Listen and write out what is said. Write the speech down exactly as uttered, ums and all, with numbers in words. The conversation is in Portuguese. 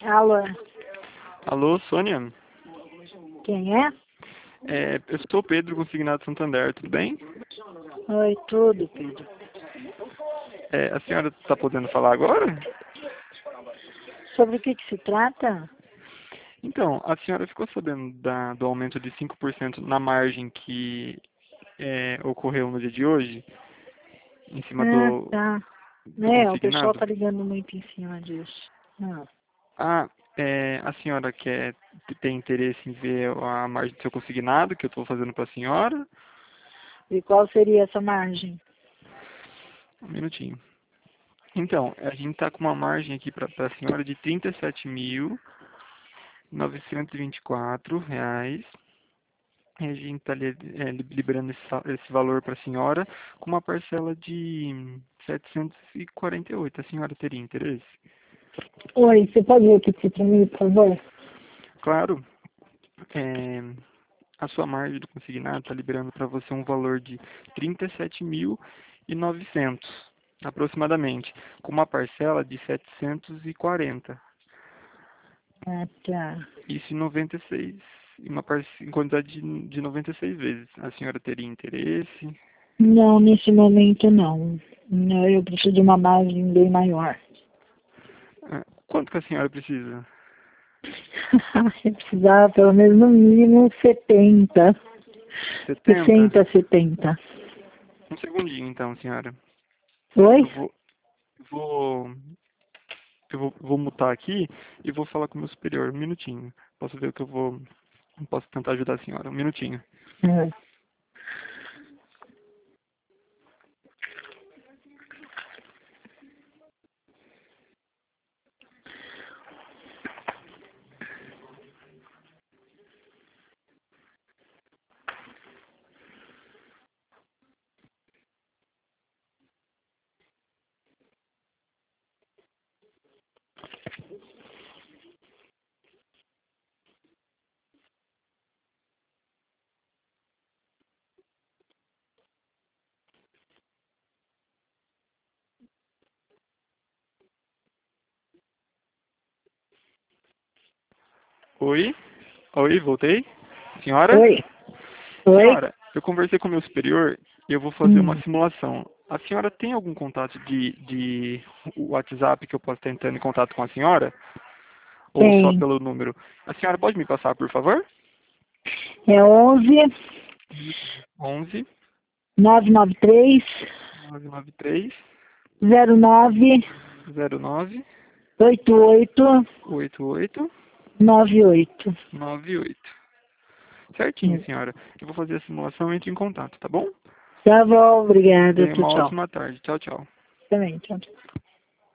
Alô, Alô, Sônia? quem é? É, eu sou Pedro, consignado Santander, tudo bem? Oi, tudo, Pedro. É, a senhora está podendo falar agora? Sobre o que que se trata? Então, a senhora ficou sabendo da- do aumento de cinco por cento na margem que é, ocorreu no dia de hoje, em cima Ah, do, tá. do É, o pessoal consignado? tá ligando muito em cima disso. Ah. Ah, é, a senhora quer tem interesse em ver a margem do seu consignado, que eu estou fazendo para a senhora? E qual seria essa margem? Um minutinho. Então, a gente está com uma margem aqui para a senhora de trinta e sete mil novecentos e vinte e quatro reais. E a gente está liberando esse, sa- esse valor para a senhora com uma parcela de setecentos e quarenta e oito. A senhora teria interesse? Oi, você pode repetir para mim, por favor? Claro, é, a sua margem do consignado está liberando para você um valor de trinta e sete mil e novecentos, aproximadamente, com uma parcela de setecentos e quarenta. Ah, tá. Isso em noventa e seis, em uma parce- em quantidade de, de noventa e seis vezes. A senhora teria interesse? Não, nesse momento não. Não, eu preciso de uma margem bem maior. Ah, quanto que a senhora precisa? Eu precisava pelo menos no mínimo setenta. setenta? sessenta, setenta. Um segundinho então, senhora. Oi? Eu vou, vou, eu vou, vou mutar aqui e vou falar com o meu superior. Um minutinho. Posso ver o que eu vou, posso tentar ajudar a senhora. Um minutinho. É. Oi? Oi, voltei? Senhora? Oi? Oi? Senhora, eu conversei com o meu superior e eu vou fazer uma Hum, simulação. A senhora tem algum contato de, de WhatsApp que eu possa estar entrando em contato com a senhora? Ou só tem. pelo número? A senhora pode me passar, por favor? É onze, onze, nove nove três, nove nove três, zero nove, zero nove, oito oito, oito oito, nove oito. nove oito. Certinho, senhora. Eu vou fazer a simulação e entro em contato, tá bom? Tá bom, obrigada. Tenha Tchau, uma tchau. ótima tarde. Tchau, tchau. Também, tchau, tchau.